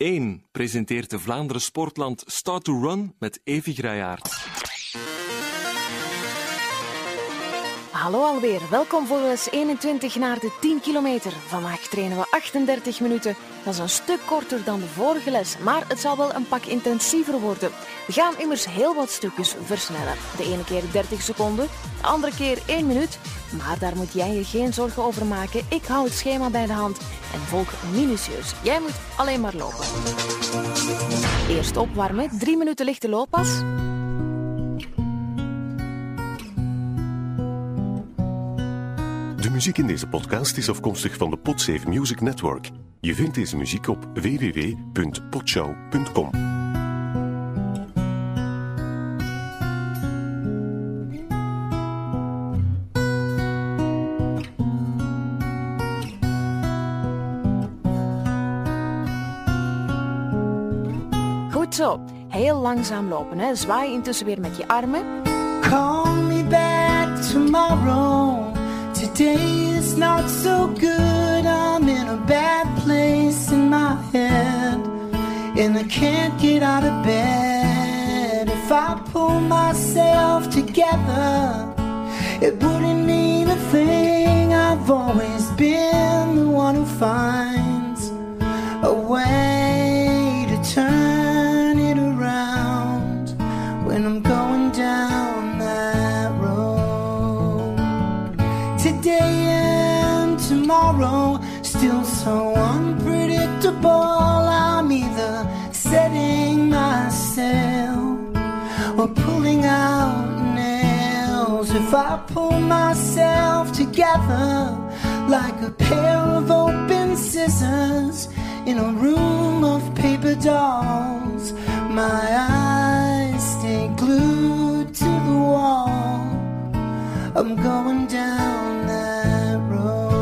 1 presenteert de Vlaanderen Sportland Start to Run met Evi Grayaert. Hallo alweer, welkom voor les 21 naar de 10 kilometer. Vandaag trainen we 38 minuten. Dat is een stuk korter dan de vorige les, maar het zal wel een pak intensiever worden. We gaan immers heel wat stukjes versnellen. De ene keer 30 seconden, de andere keer 1 minuut. Maar daar moet jij je geen zorgen over maken. Ik hou het schema bij de hand en volg minutieus. Jij moet alleen maar lopen. Eerst opwarmen, 3 minuten lichte looppas. De muziek in deze podcast is afkomstig van de Podsafe Music Network. Je vindt deze muziek op www.podshow.com. Goed zo. Heel langzaam lopen, hè. Zwaai intussen weer met je armen. Call me back tomorrow. Today is not so good. I'm in a bad place in my head, and I can't get out of bed. If I pull myself together, it wouldn't mean a thing. I've always been the one who finds a way to turn it around when I'm going down that road. Today and tomorrow, still so unpredictable. I'm either setting my sail or pulling out nails. If I pull myself together like a pair of open scissors in a room of paper dolls, my eyes stay glued to the wall. I'm going down that road.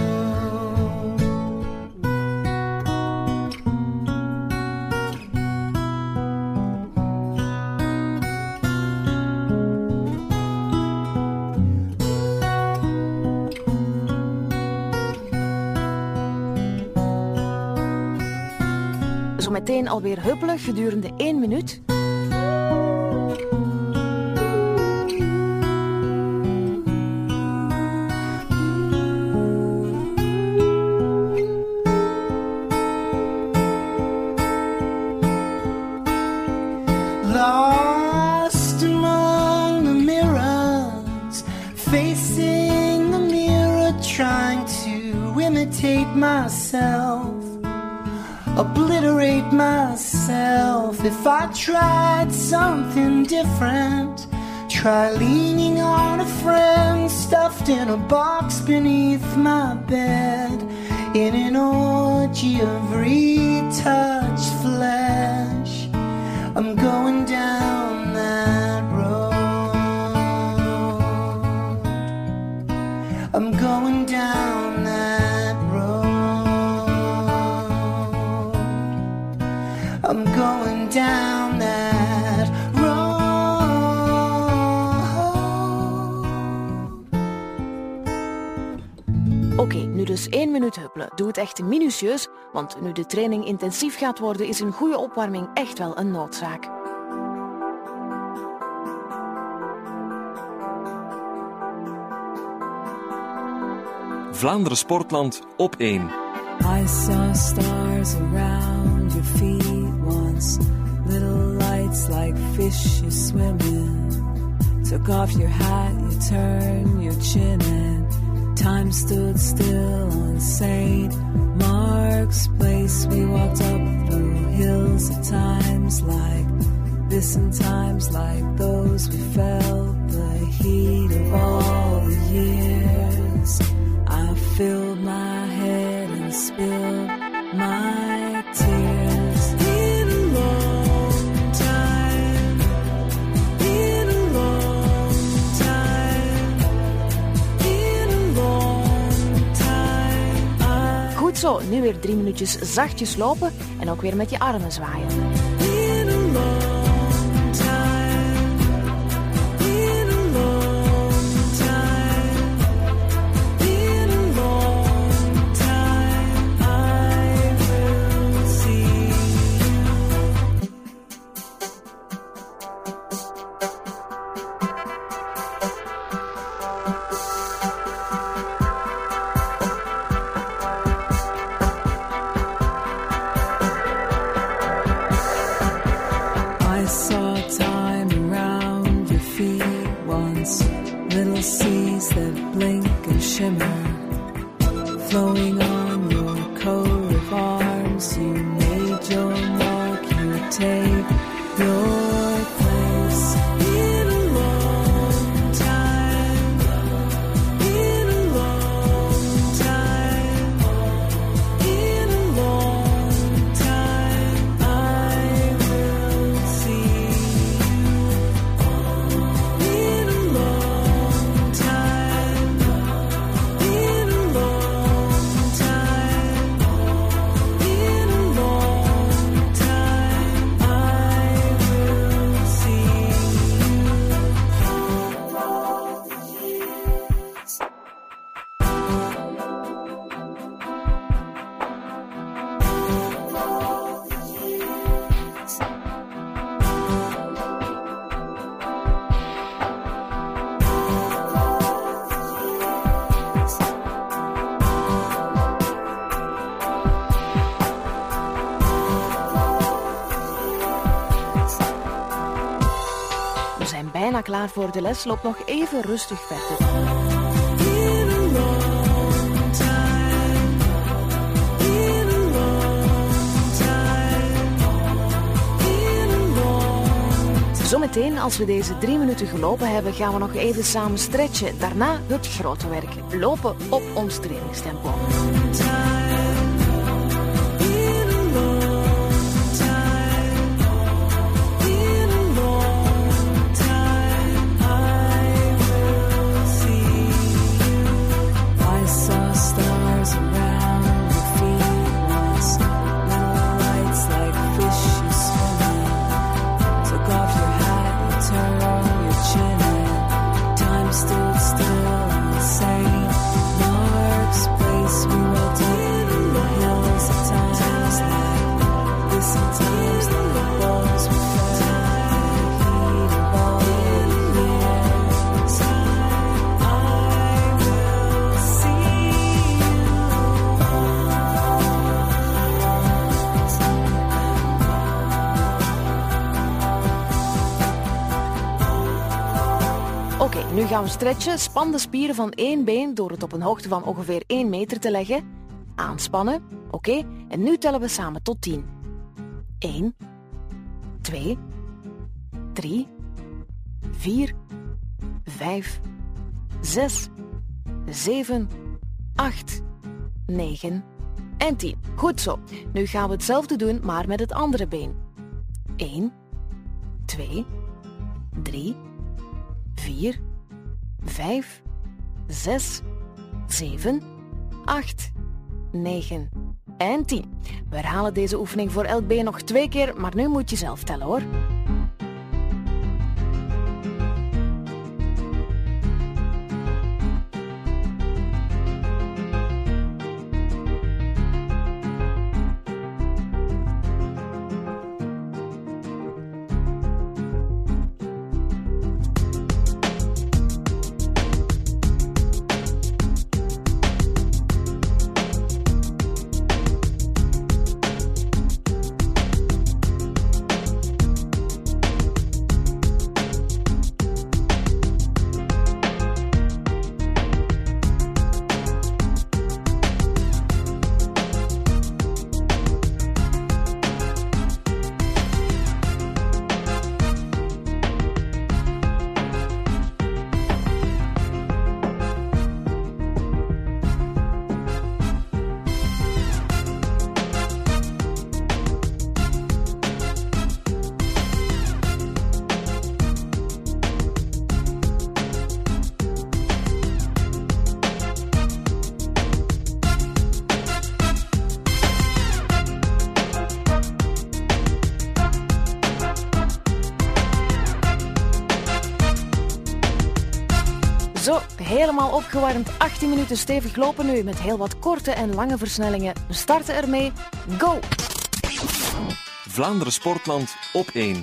Zometeen alweer huppelen gedurende 1 minuut. Lost among the mirrors, facing the mirror, trying to imitate myself, obliterate myself. If I tried something different, try leaning on a friend stuffed in a box beneath my bed, in an orgy of retouched flesh. I'm going down that road. I'm going down that road. I'm going down that road. Oké, nu dus 1 minuut huppelen. Doe het echt minutieus, want nu de training intensief gaat worden, is een goede opwarming echt wel een noodzaak. Vlaanderen Sportland op 1. I saw stars around your feet once, little lights like fish you swim in. Took off your hat, you turned your chin and time stood still on St. Mark's Place. We walked up through hills at times like this and times like those. We felt the heat of all the years. I filled my head and spilled my tears. In a long time, in a long time, in a long time. Goed zo, nu weer 3 minuutjes zachtjes lopen en ook weer met je armen zwaaien. In a long time, in a long time, in a long time, I will see. saw time around your feet once. Little seas that blink and shimmer, flowing on your coat of arms. You made your mark, you take your place in a long time, in a long time, in a long time. I will see you in a long time, in a long time, in a long time. I will see We zijn bijna klaar voor de les. Loop nog even rustig verder. in a long time, in a long time, in a long time. Zometeen, als we deze 3 minuten gelopen hebben, gaan we nog even samen stretchen. Daarna het grote werk. Lopen op ons trainingstempo. Stood still on St. Mark's Place. We went in the hills at times like this, at times the walls were felt the heat of all the years. I will see Oké, nu gaan we stretchen. Span de spieren van één been door het op een hoogte van ongeveer 1 meter te leggen. Aanspannen. Oké, en nu tellen we samen tot 10. 1, 2, 3, 4, 5, 6, 7, 8, 9 en 10. Goed zo. Nu gaan we hetzelfde doen, maar met het andere been. 1, 2, 3, 4, 5, 6, 7, 8, 9 en 10. We herhalen deze oefening voor elk been nog 2 keer, maar nu moet je zelf tellen hoor. Zo, helemaal opgewarmd. 18 minuten stevig lopen nu met heel wat korte en lange versnellingen. We starten ermee. Go! Vlaanderen Sportland op 1.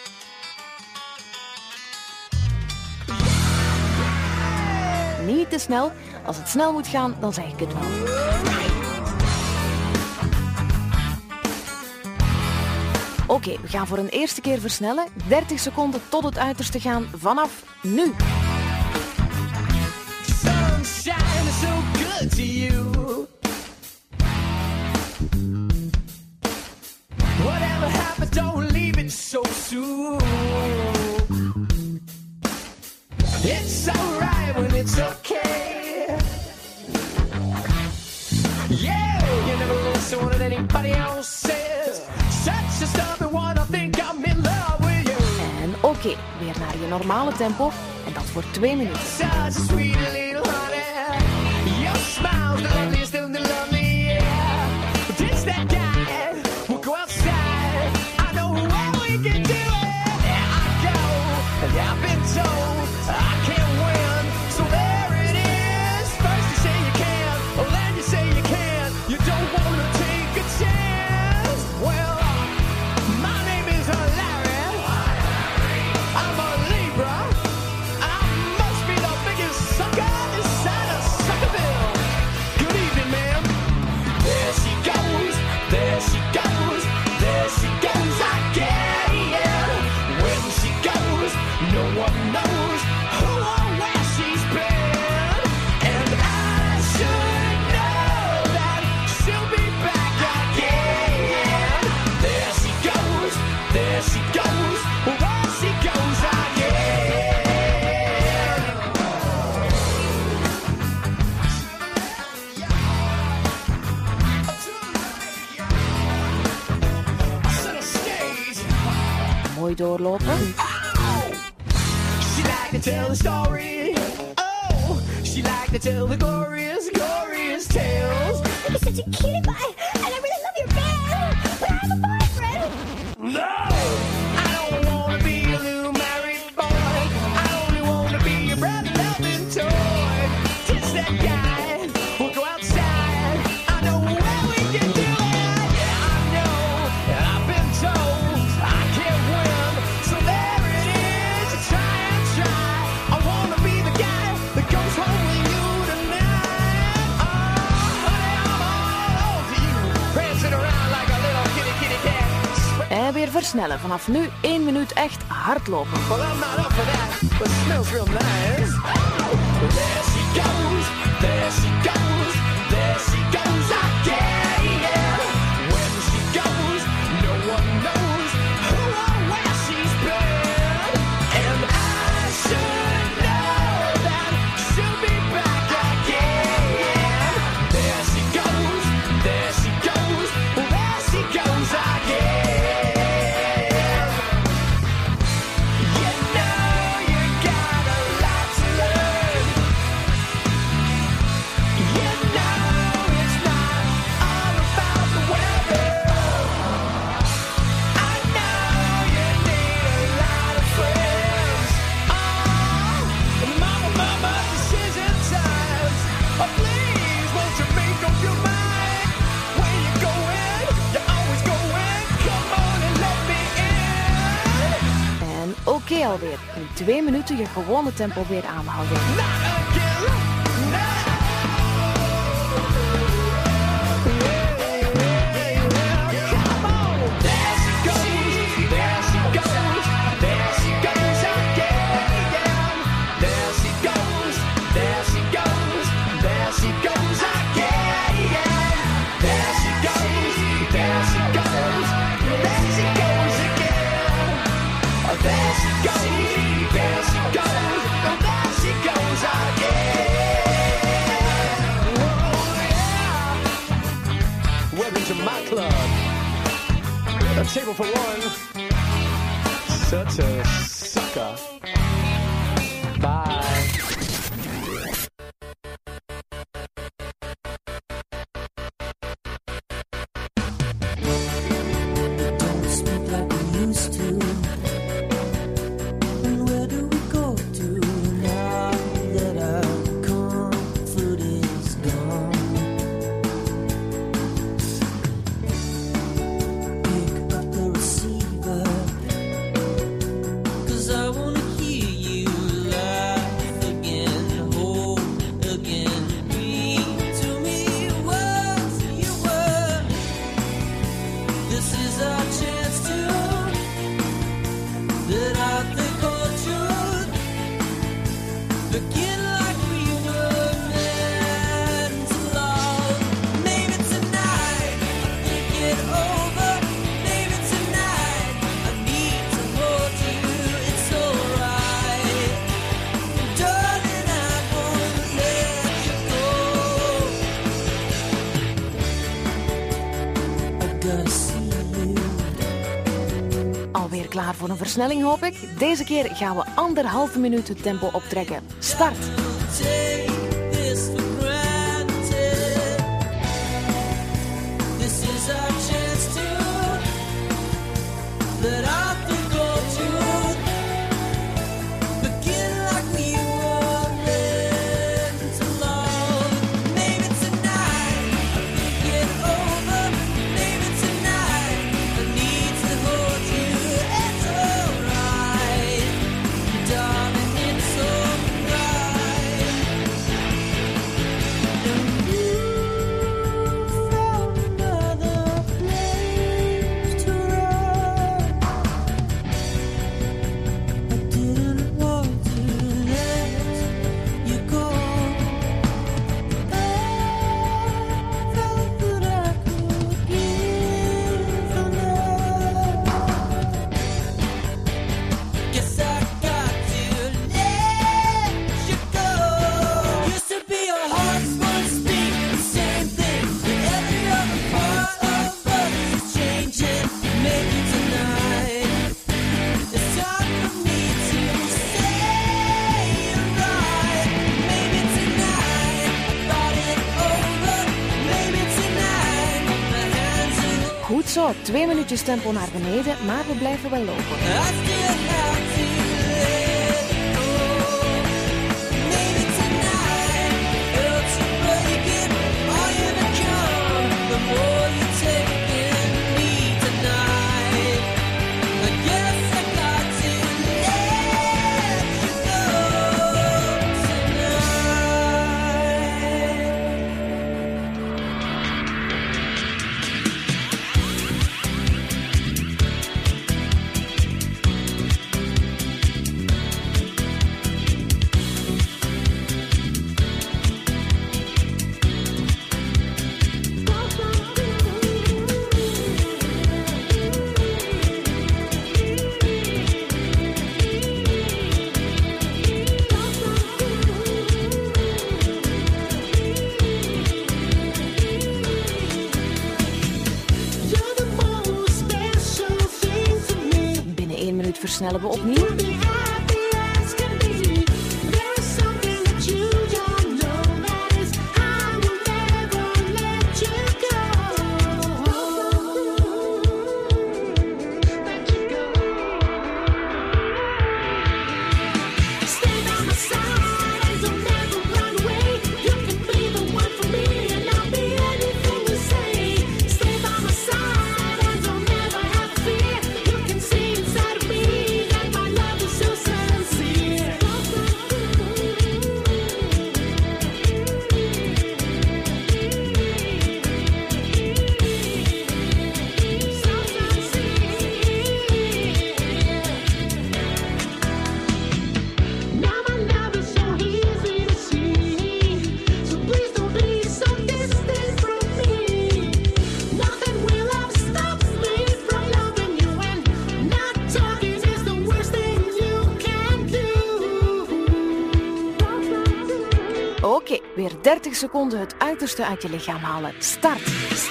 Niet te snel. Als het snel moet gaan, dan zeg ik het wel. Oké, we gaan voor een eerste keer versnellen. 30 seconden tot het uiterste gaan vanaf nu. Sunshine is so good to you. Whatever happens, don't leave it so soon. It's alright when it's okay. Yeah, you never listen to what anybody else says. Such a stubborn one, I think I'm in love with you. En oké, weer naar je normale tempo. En dat voor 2 minuten. Such a sweet little honey. Your smile's the loveliest thing to love me, yeah. Ditch that guy, we'll go outside. I know where we can do it. There I go, and I've been told I can't win. So there it is. First you say you can, then you say you can't. You don't wanna take a chance. Well, my name is Larry. I'm a Libra. I must be the biggest sucker inside of Suckerville. Good evening, ma'am. There she goes, there she goes, there she goes again. When she goes, no one knows who or where she's been. And I should know that she'll be back again. There she goes, there she goes, where she goes again. Center stage. Mooi doorlopen. She like to tell the story. Oh, she like to tell the glorious, glorious tales. You're such a cutie pie, and I really love your band, but I have a boyfriend. No, I don't wanna be a little married boy. I only wanna be your brother loving toy. Just that guy, we'll go outside. I know where we can do it. Yeah, I know, and I've been told I can't win. So there it is, you try and try. I wanna be the guy that goes home with you tonight. Oh, honey, I'm all over you, prancing around like a little kitty, kitty cat. En weer versnellen. Vanaf nu 1 minuut echt hardlopen. Well, I'm not up for that, but it smells real nice. There she goes, there she goes, there she goes again. When she goes, no one knows who or where she's been. And I should know that she'll be back again. There she goes, there she goes, there she goes again. You know you got a lot to learn. You know it's not all about the weather. I know you need a lot of friends. Oh, mama, decision times. Oh, please, won't you make up your mind? Where you going? You're always going. Come on and let me in. En oké alweer. In 2 minuten je gewone tempo weer aanhouden. Not again. No. Come on. There she goes. There she goes. There she goes again. There she goes. There she goes. There she goes again. There she goes. There she goes. There she goes again. There she goes. There she goes. There she goes again. Oh, yeah. Welcome to my club. A table for one. Such a sucker. Bye. Don't speak like we used to. And where do we go to now that our comfort is gone? Pick up the receiver, 'cause I wanna hear you laugh again, hold again, read to me what you were. This is our chance to klaar voor een versnelling, hoop ik. Deze keer gaan we 1,5 minuut het tempo optrekken. Start! Goed zo, 2 minuutjes tempo naar beneden, maar we blijven wel lopen. Versnellen we opnieuw. Oké, weer 30 seconden het uiterste uit je lichaam halen. Start!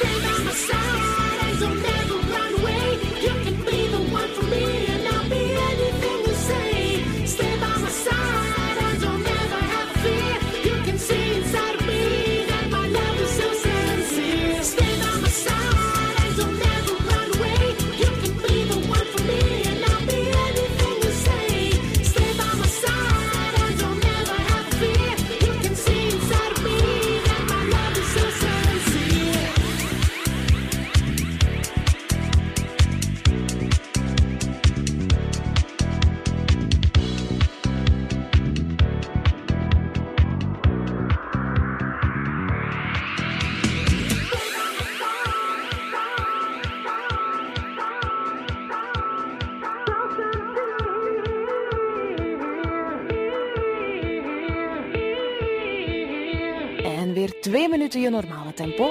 En weer 2 minuten je normale tempo.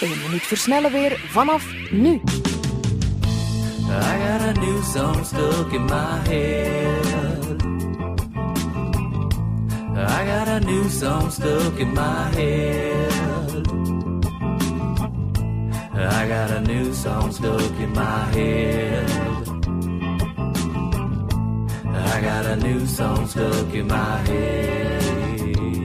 1 minuut versnellen weer vanaf nu. I got a new song stuck in my head. I got a new song stuck in my head. I got a new song stuck in my head. I got a new song stuck in my head.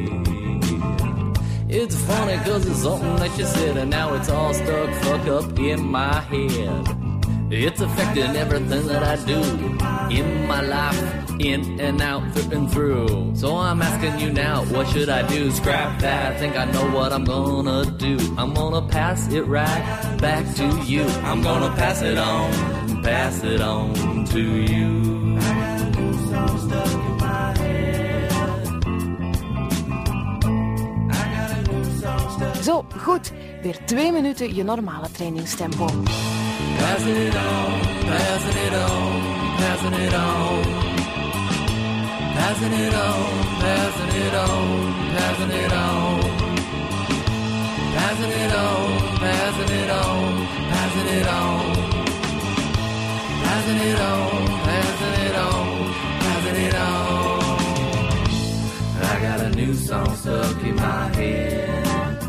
It's funny cause it's something that you said and now it's all stuck fucked up in my head. It's affecting everything that I do in my life, in and out, through and through. So I'm asking you now, what should I do? Scrap that, I think I know what I'm gonna do. I'm gonna pass it right back to you. I'm gonna pass it on to you. Zo, goed. Weer 2 minuten je normale trainingstempo. Passing it on, passing it on, passing it on. Passing it on, passing it on, passing it on. Passing it on, passing it on, passing it on. Passing it on, passing it on, passing it on. I got a new song stuck in my head.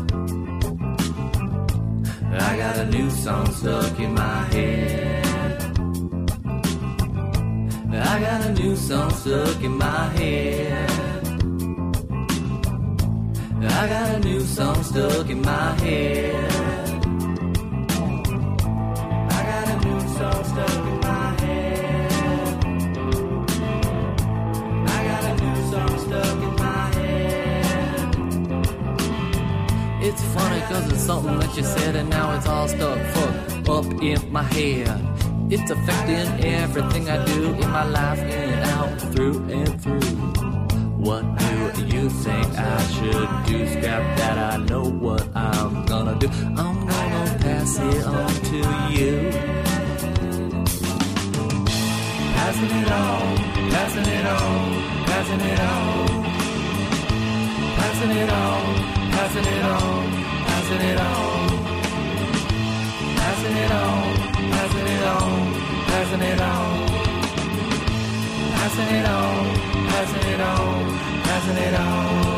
I got a new song stuck in my head. I got a new song stuck in my head. I got a new song stuck in my head. I got a new song stuck in my head. I got a new song stuck in my head. It's funny cause it's something that you said and now it's all stuck fucked up in my head. It's affecting everything I do in my life, in and out, through and through. What do you think I should do? Scrap that, I know what I'm gonna do. I'm gonna pass it on to you. Passing it on, passing it on, passing it on. Passing it on, passing it on, passing it on. Passing it on, passing it on, passing it on. Passing it on, passing it on, passing it on.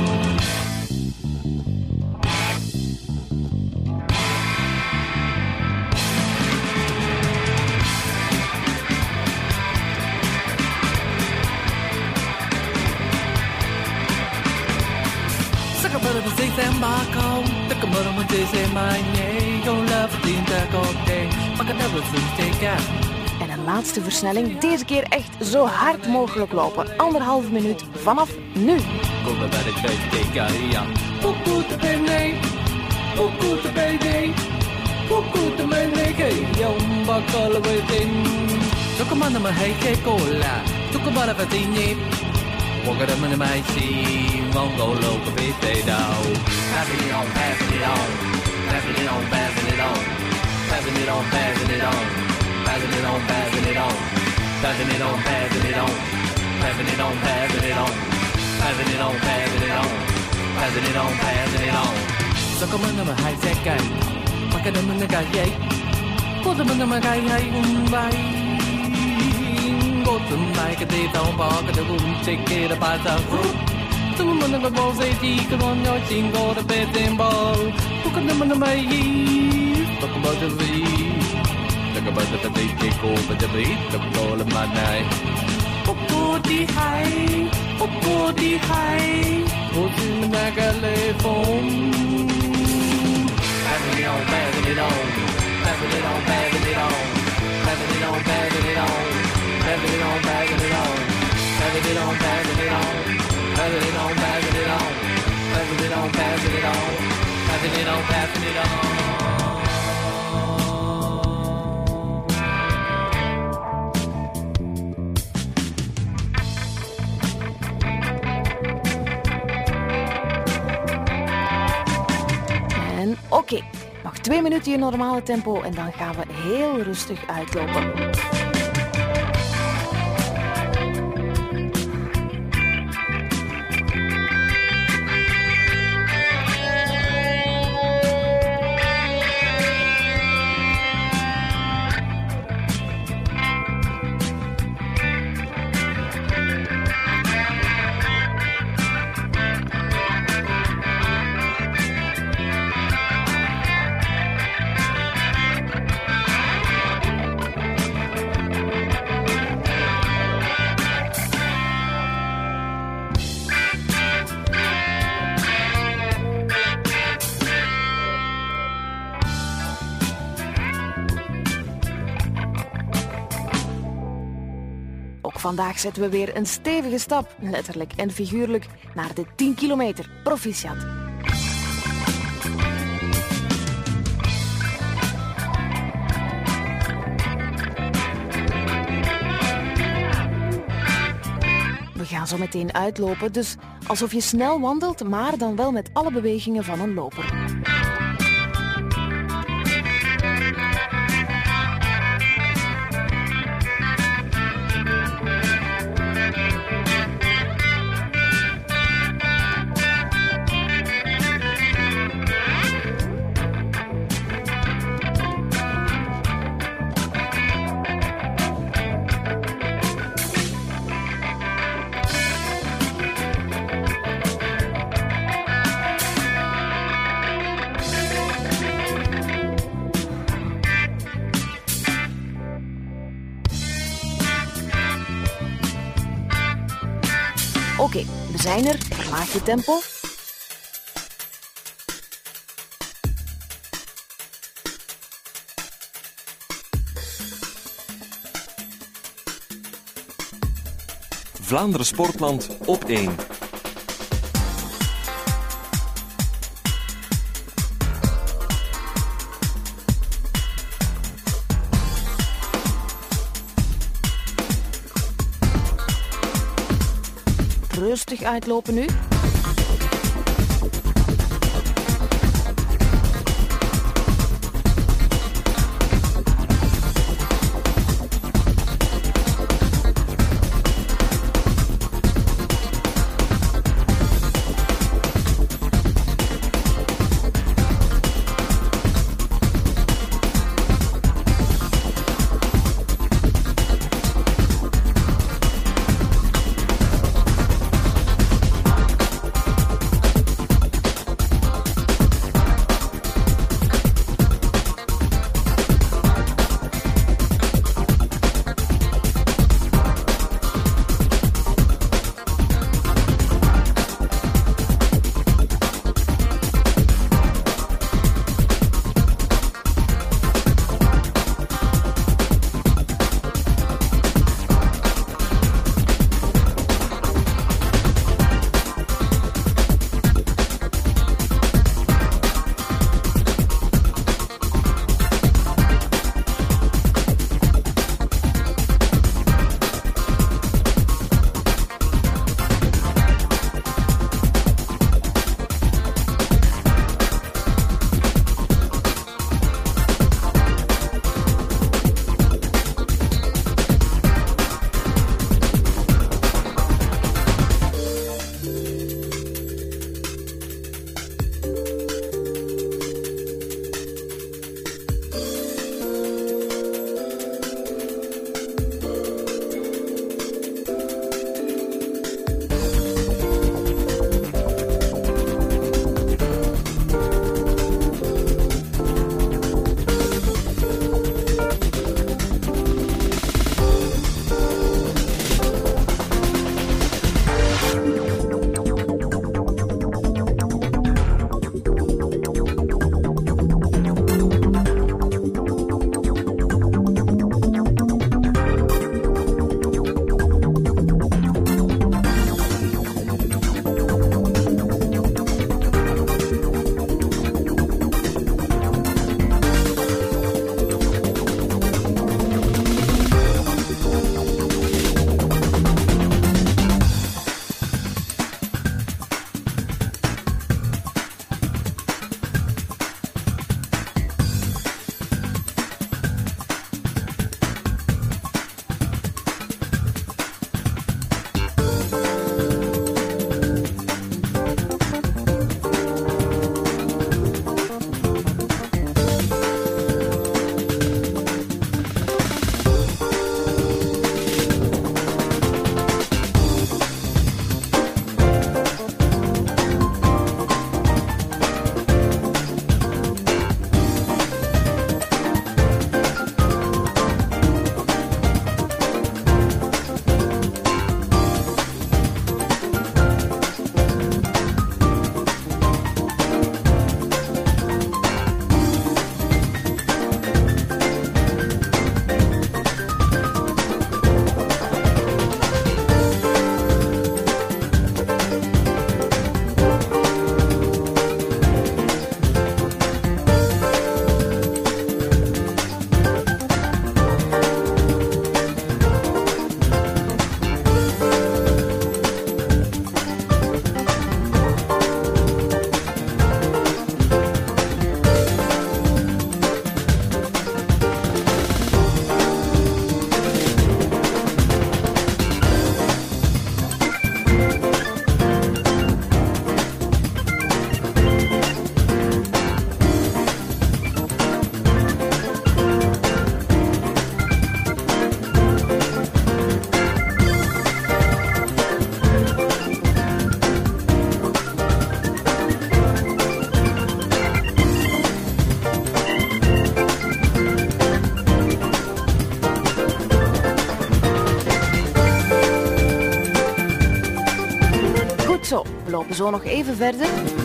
Sắc cả bờ dây xem ba không, tất cả bờ mình dây xem mai nhé, không love tin ta có kê, mà cái đâu được take out. En een laatste versnelling, deze keer echt zo hard mogelijk lopen. 1,5 minuut vanaf nu. Kom bij de keuken, Poekoe te bene, poekoe te bene, poekoe te bene, yong bakal waiting. Zo kom aan maar hey cola, zo kom maar even niet. Walk it up in my sea, won't go local bit down. Passing it on, passing it on, passing it on, passing it on, passing it on, passing it on. Passing it on, passing it on, passing it on, passing it on, passing it on, passing it on, passing it on, passing it on, passing it on, passing it on. Sao có mình mà hai xe cày, mà cái đêm mình cày vậy, có tụi mình mà cày hay bay, có tụi bay cái tê tao bỏ cái tụi chạy kia là ba giờ, tụi mình là bao giây thì cái con nhỏ chính có đã bê tên bao, có cái đêm mình mày, tao có bao giờ gì. Cái bài tập đi chơi cô và tập đi tập cô làm mà này. Cô đi hay, cô đi hay, cô đi mình đã cả lệ phong. Passing it on, passing it on, passing it on, passing it on, passing it on, passing it on, passing it on, passing it on, passing it on, passing it on, passing it on, passing it on, passing it on, passing it on, passing it on, passing it on. Oké, nog 2 minuten je normale tempo en dan gaan we heel rustig uitlopen. Ook vandaag zetten we weer een stevige stap, letterlijk en figuurlijk, naar de 10 kilometer. Proficiat. We gaan zo meteen uitlopen, dus alsof je snel wandelt, maar dan wel met alle bewegingen van een loper. Oké, we zijn er. Verlaag je tempo. Vlaanderen Sportland op 1. Rustig uitlopen nu. Zo nog even verder.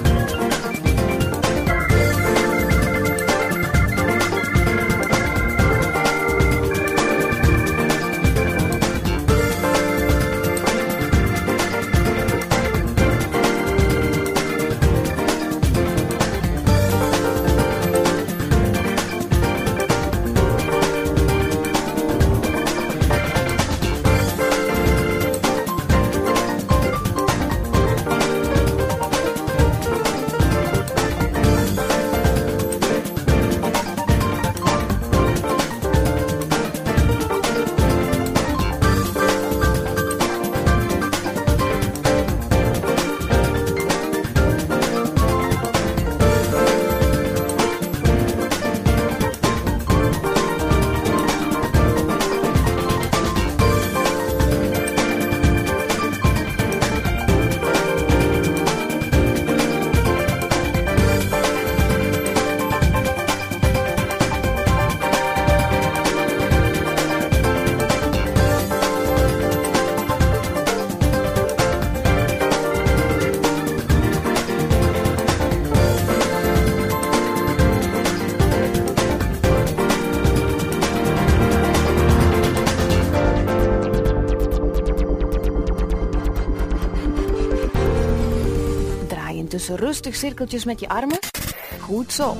Dus rustig cirkeltjes met je armen. Goed zo.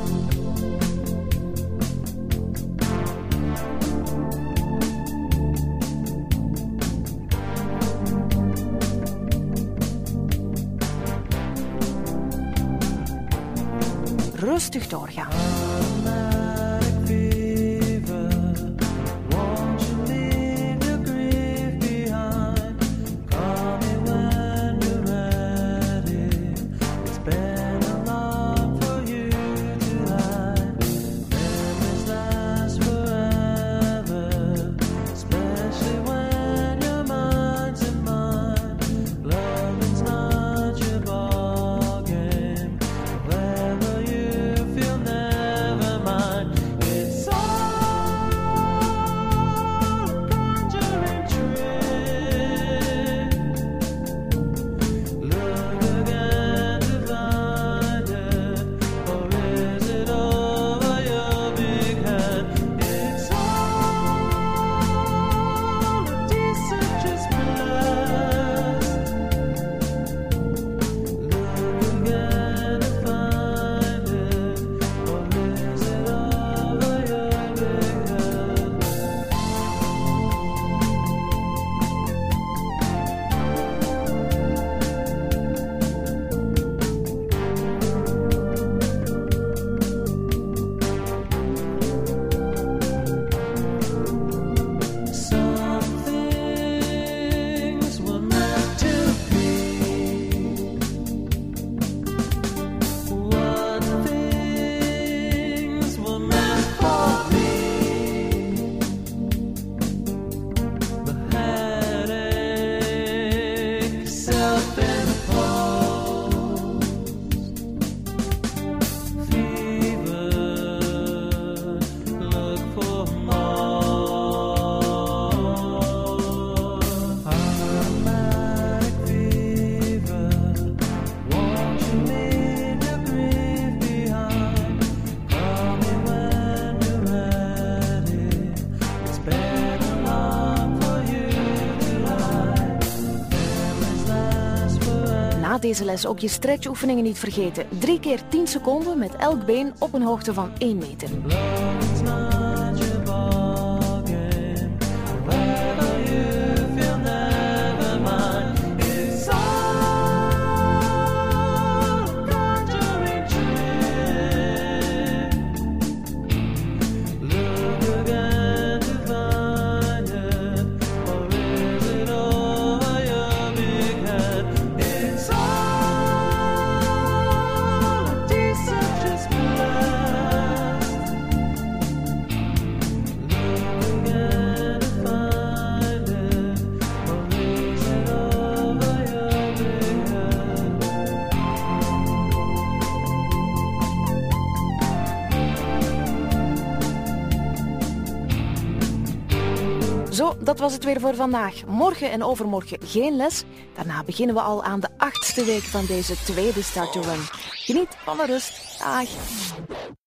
Rustig doorgaan. Deze les ook je stretchoefeningen niet vergeten. 3 keer 10 seconden met elk been op een hoogte van 1 meter. Zo, dat was het weer voor vandaag. Morgen en overmorgen geen les. Daarna beginnen we al aan de 8e week van deze tweede Start to Run. Geniet van de rust. Dag.